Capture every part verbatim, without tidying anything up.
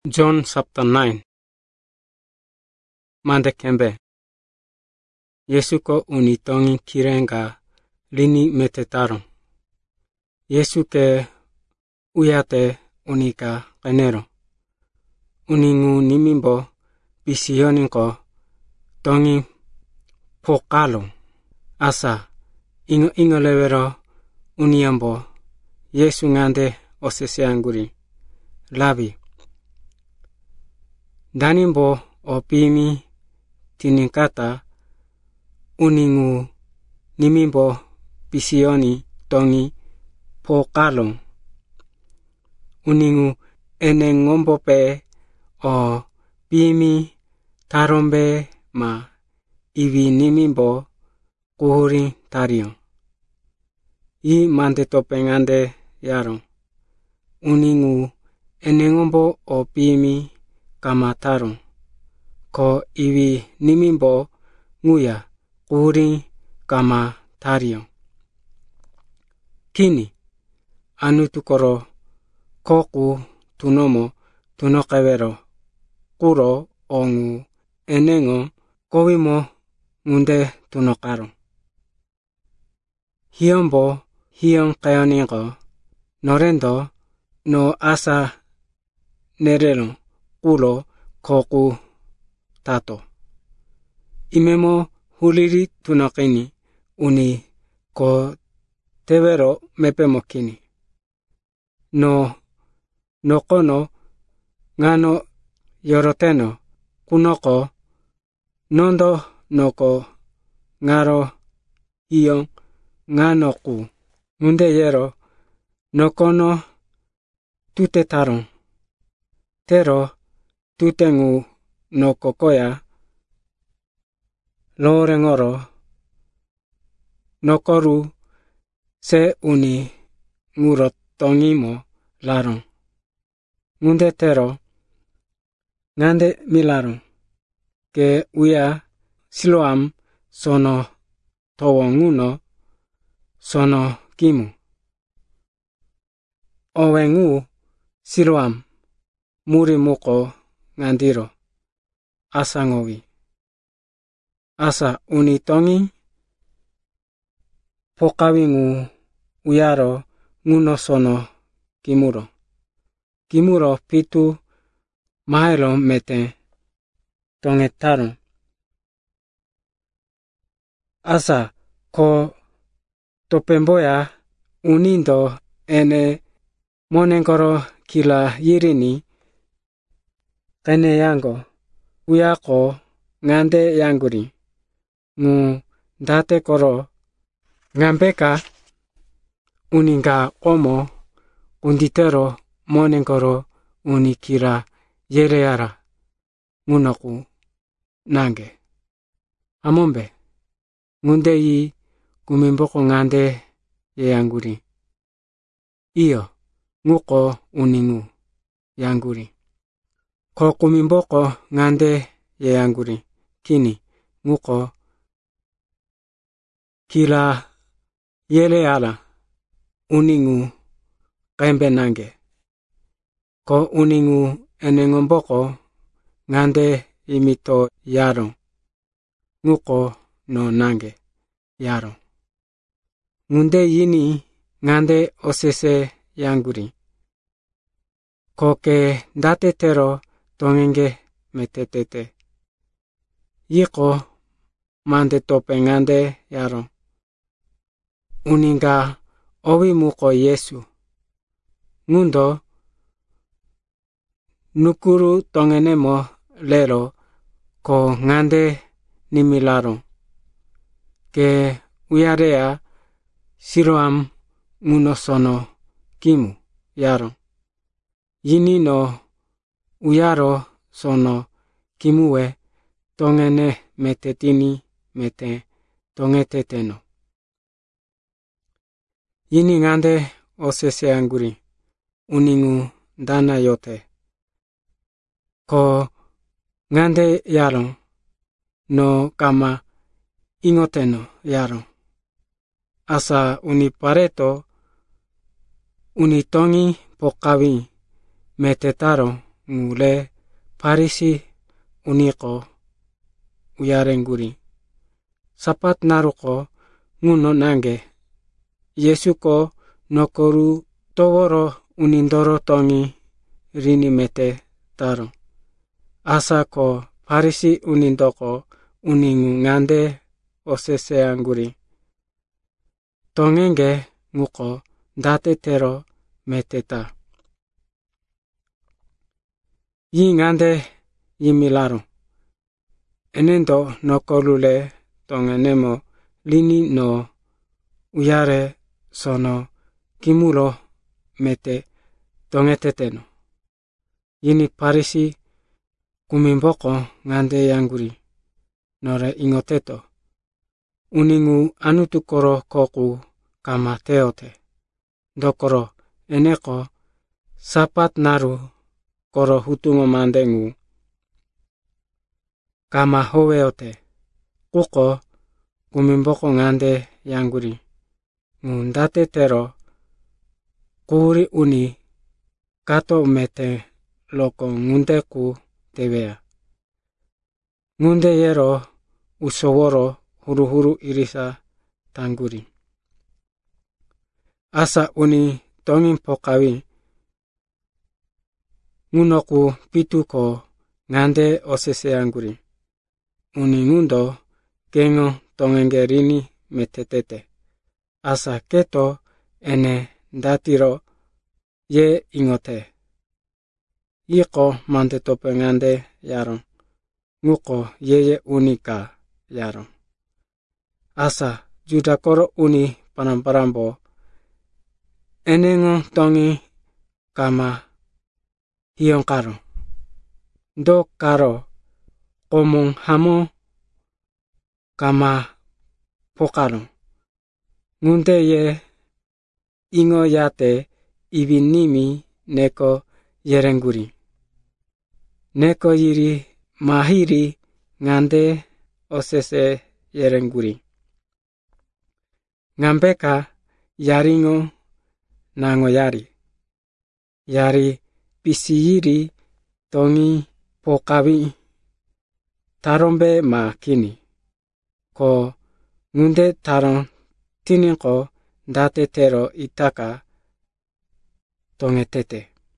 John chapter nine. Mande kembe. Yesu ko uni tongi kirenga lini metetaro. Yesu ke uyate unika kanero. Uningu nimimbo bisioninko tongi pokalo. Asa ingo ingo levero uniambo Yesu ngande oseseanguri. Labi. Danimbo opimi tinikata uningu nimimbo bisioni tongi pokalo. Uningu ene ngombope o pimi tarombe ma ivi nimimbo kuhuri tario. I mande topengande yaro. Uningu ene ngombo o pimi kamataro. Ko ivi nimimbo nguya kuhuri kama tario. Kini anutukoro koku tunomo tunokevero kuro ongu enengo kowimo ngunde tunokaro. Hiombo hion kayoningo norendo no asa nerero kulo koku tato. Imemo huliri tunokini uni ko tevero mepemokini. No nokono ngano yoroteno kunoko nondo noko ngaro hion ngano ku. Ngunde yero nokono tutetaro. Tero tutengu no kokoya lorengoro nokoru se uni ngurotongimo larong. Ngunde tero ngande milarong ke uya siloam sono towonguno sono kimu. Owengu siloam muri muko ngandiro asangowi. Asa uni tongi pokawingu uyaro nguno sono kimuro. Kimuro pitu maelo mete tongetaro. Asa ko topemboya unindo ene monengoro kila yirini kene yango uyako ngande yanguri. Ngu date koro ngambeka uninga omo unditero monengoro unikira yereara ngunoku nange. Amombe ngunde yi kumimboko ngande yanguri. Iyo nguko uningu yanguri. Ko kumimboko ngande yanguri. Kini nguko kila yele ala uningu kembe nange. Ko uningu enengomboko ngande imito yaro. Nguko no nange yaro. Ngunde yini ngande osese yanguri. Koke date tero tongenge metetete. Yiko mande tope ngande yaro. Uninga owi muko Yesu. Ngundo nukuru tongenemo lero ko ngande nimilaro. Ke uyarea siroam ngunosono kimu yaro. Yini no uyaro sono kimuwe tongene metetini mete tongeteteno. Yini ngande osese anguri. Uningu dana yote. Ko ngande yaro no kama ingoteno yaro. Asa unipareto unitongi pokawi metetaro ngule Parisi uniko uyarenguri. Sapat naruko nguno nange Yesuko nokoru toworo unindoro tongi rini mete taro. Asa ko Parisi unindoko uningu ngande osese anguri. Tongenge nguko date tero meteta. Yi ngande yimilaro. Enendo nokolule tongenemo lini no uyare sono kimulo mete tongeteteno. Yini Parisi kumimboko ngande yanguri. Nore ingoteto. Uningu anutukoro koku kama teote. Dokoro eneko sapat naru koro hutungo mandengu kama howeote. Kuko kumimboko ngande yanguri. Ngundate tero kuri uni kato mete loko ngundeku tewea. Ngunde yero usoworo huru-huru irisa tanguri. Asa uni tongin pokawi ngunoku pituko ngande osese anguri. Uni ngundo gengo tongengerini metetete. Asa keto ene datiro ye ingote. Iko mante tope ngande yaron. Nguko yeye unika yaron. Asa judakoro uni panamparambo. Enengo tongi kama hiyon karo. Do karo komong hamo kama pokaro. Ngunde ye ingo yate ibinimi neko yerenguri. Neko yiri mahiri ngande osese yerenguri. Ngambeka yaringo nango yari. Yari pisiyiri tongi pokawi tarombe ma kini. Ko ngunde taron tininko date tero itaka tongetete.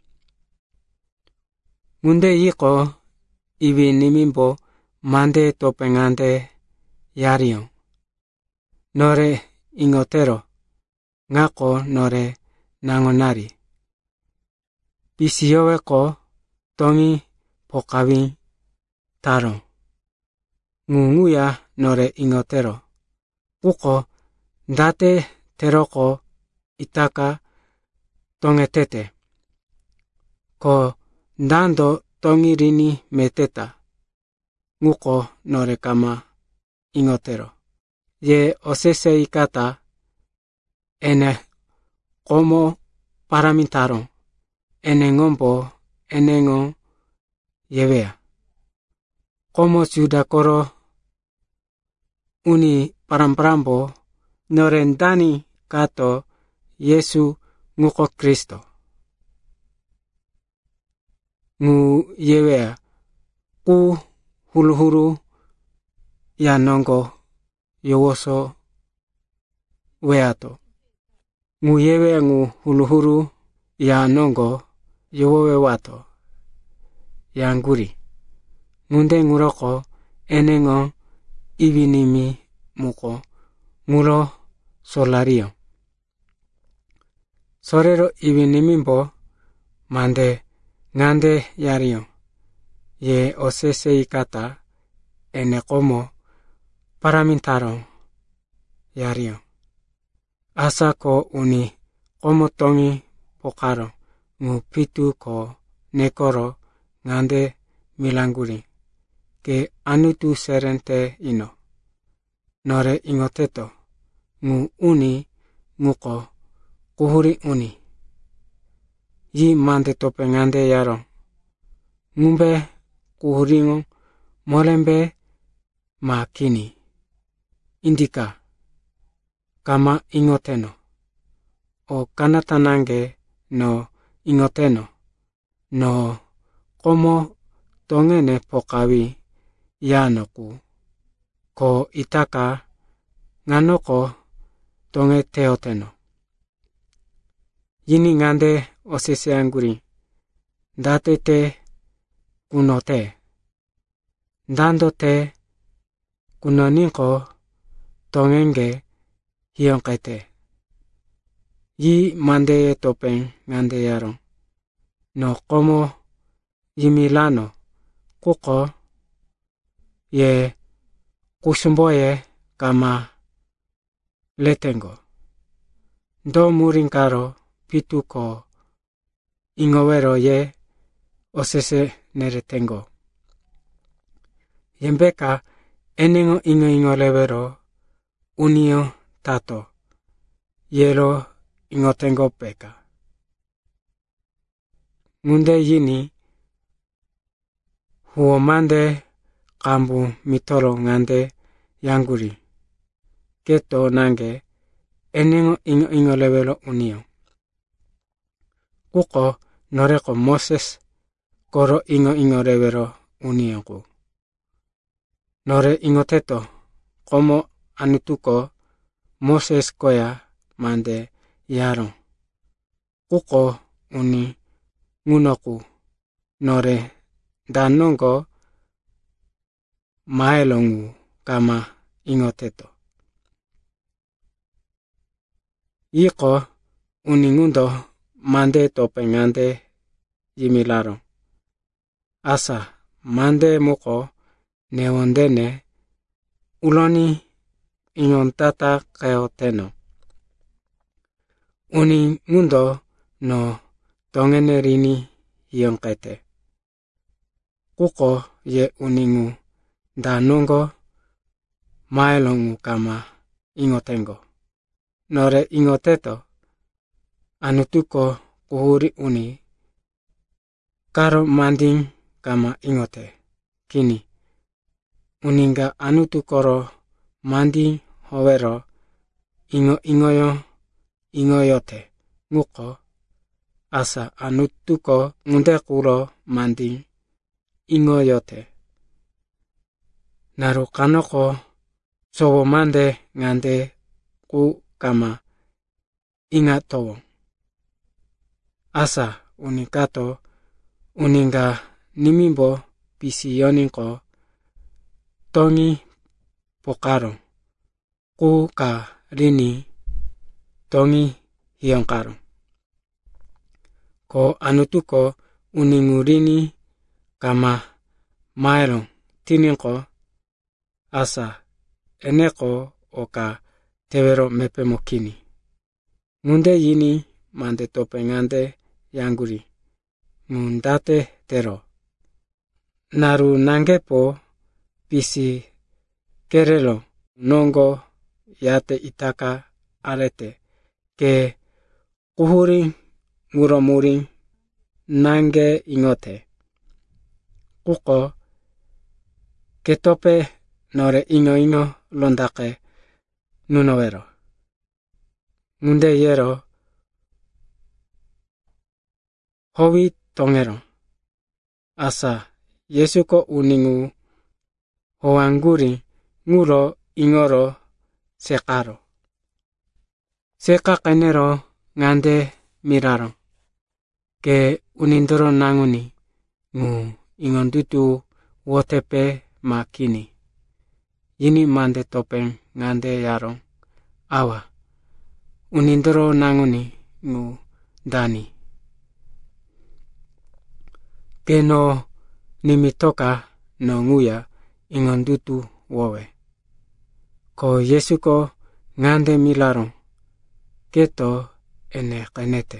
Ngunde yiko ibi nimimbo mande topengande yarion. Nore ingotero ngako nore nangonari. Pisiyoweko tongi pokawi taron. Ngunguya nore ingotero. Uko date teroko itaka tongetete. Ko dando tongirini meteta. Nguko nore kama ingotero. Ye osese ikata ene komo paramitaron. Ene ngombo enengo yewea. Komo sudakoro uni paramparambo norendani kato Yesu nguko Kristo. Ngu yewea ku hulu-hulu ya nongo yowoso weato. Ngu yewea ngu hulu-hulu ya nongo yowowe wato. Yanguri. Ngunde nguroko enengo ibinimi muko nguro solario. Sorero ibinimimbo mande ngande yario. Ye osese ikata ene komo paramintaro yario. Asa ko uni komo tongi pokaro ngu pitu ko nekoro ngande milanguri. Ke anutu serente ino. Nore ingoteto. Ngu uni nguko kuhuri uni. Yi mande tope ngande yaro. Ngumbe kuhuringo molembe ma kini. Indika. Kama ingoteno. O kanatanange no ingoteno. No komo tongene pokawi yanoku, ko itaka nganoko tonge teoteno. Yini ngande osese anguri, date te kuno te, dando te kuno ninko tongenge hionkete. Yi mande ye topeng ngande yarong, no komo yimilano kuko ye kusumboye kama letengo. Do murinkaro pituko ingowero ye osese neretengo. Yembeka eningo ingo ingo levero unio tato yero ingo tengo peka. Ngunde yini huo mande kambu mitoro ngande yanguri. Keto nange eningo ingo ingo levero unio. Kuko noreko Moses koro ingo ingo levero unio ku. Nore ingo teto komo anutuko Moses koya mande yarong. Kuko uni ngunoku nore danongo maelongu kama ingo teto. Iko uni ngundo mande topengande yimilarong. Asa mande muko neondene uloni ingon tata keoteno. Uni ngundo no tongene rini yonkete. Kuko ye uningu danongo maelongu kama ingotengo. Nore ingoteto anutuko kuhuri uni karo manding kama ingote. Kini uninga anutukoro mandi hovero ingo ingoyo ingoyote nguko asa anutuko ngundekuro mandi ingoyote. Naru kanoko sobo mande ngande ku kama inga towo. Asa unikato uninga nimimbo pisi yoninko tongi pokaro ku ka rini tongi hionkaro. Ko anutuko uningu rini kama maelong tininko asa eneko oka tewero mepemo kini. Ngunde yini mande topengande yanguri. Ngundate tero. Naru nangepo pisi kerelo nongo yate itaka arete ke kuhuri nguromuri nange ingote. Kuko ketope nore ingo ingo londake nunowero. Ngunde yero howi tongero. Asa Yesuko uningu hoanguri nguro ingoro sekaro. Seka kenero ngande miraro. Ke unindoro nanguni ngu ingondutu wotepe makini. Yini mande topeng ngande yarong. Awa. Unindoro nanguni ngu dani. Keno nimitoka no nguya ingondutu wowe. Ko Yesuko ngande milarong. Keto ene kenete.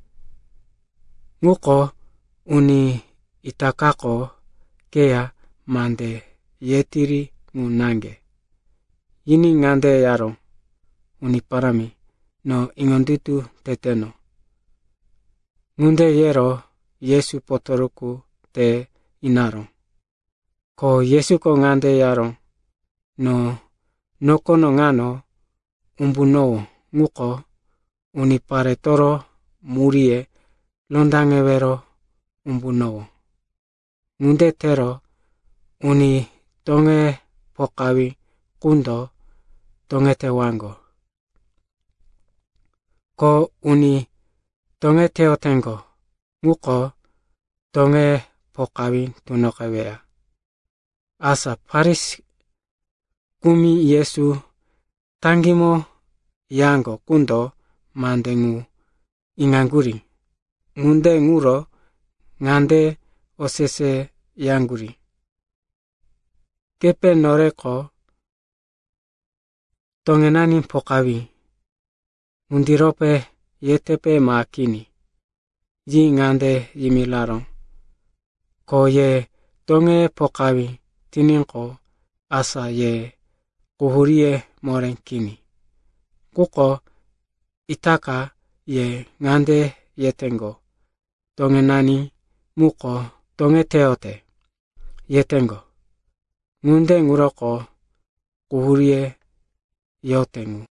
Nguko uni itakako kea mande yetiri ngunange. Yini ngande yarong. Uni parami no ingondutu teteno. Ngunde yero Yesu potoruku te inarong. Ko Yesuko ngande yarong. No nokono ngano umbunowo nguko uni paretoro murie londangewero umbunowo. Ngundetero uni tonge pokawi kundo tongete wango. Ko uni tonge teotengo nguko tonge pokawi tunokewea. Asa Parisi kumi Yesu tangimo yango kundo mandengu inganguri. Ngunde nguro ngande osese yanguri. Kepe noreko tongenani pokawi. Undirope yetepe makini. Yi ngande yimilarong. Ko ye tonge pokawi tininko asa ye kuhurie moreng kini. Kuko itaka ye ngande yetengo. Tongenani muko tonge teote yetengo. Ngunde nguroko kuhurie yotengu.